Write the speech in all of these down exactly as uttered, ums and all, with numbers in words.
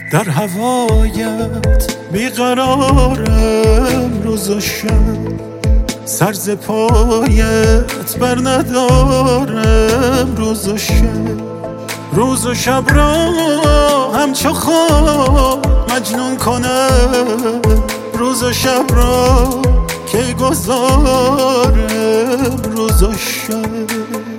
در هوایت بیقرارم روز و شب، سر ز پایت بر ندارم روز و شب. روز و شب را همچو خواب مجنون کنم، روز و شب را که گذارم روز و شب.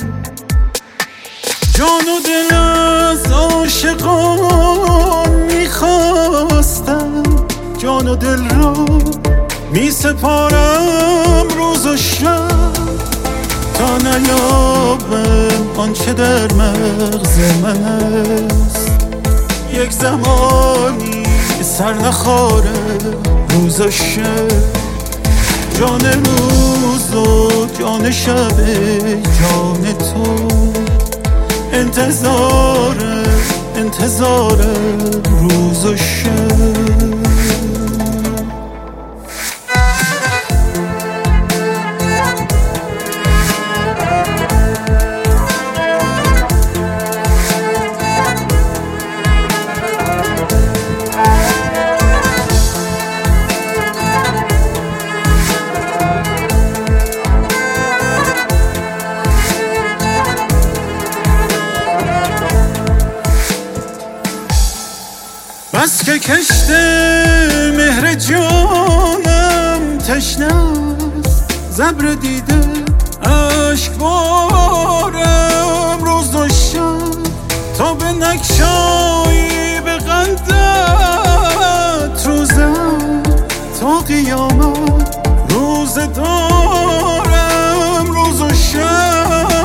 جان و دل از عاشقان میخواستم، جان و دل را می سپارم روز و شب، تا نیابم آنچه در مغز من است. یک زمانی سر نخارم روز و شب، جان روز و جان شب جان تو. انتظارم انتظارم روز و شب. بس که کشت مهر جانم تشنه است، زبر دیده اشک بارم روز و شب، تا به نگشایی به قندت روزم، تا قیامت روز دارم روز و شب.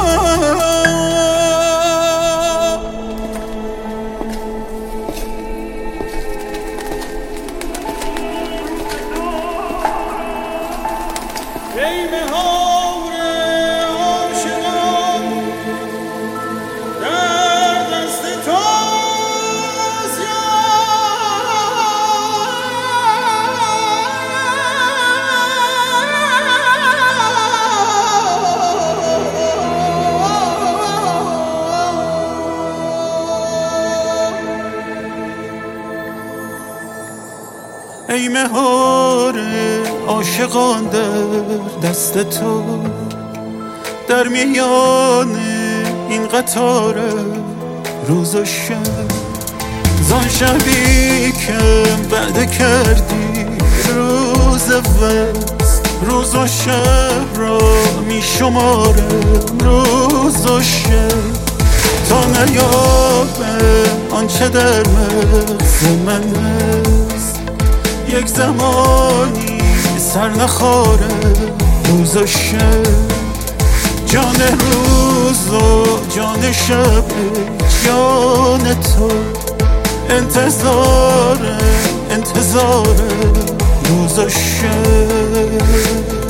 ای مهار عاشقان در دست توست ای مهار عاشقان در دست تو، در میان این قطار روز و شب. زان شبی که بعد کردی روز وصل، روز و شب را می شمارم روز و شب، تا نیابم آنچه در مغز من است. یک زمانی سر نخارم روز و شب، جان روز و جان شب جان تو. انتظارم انتظارم روز و شب.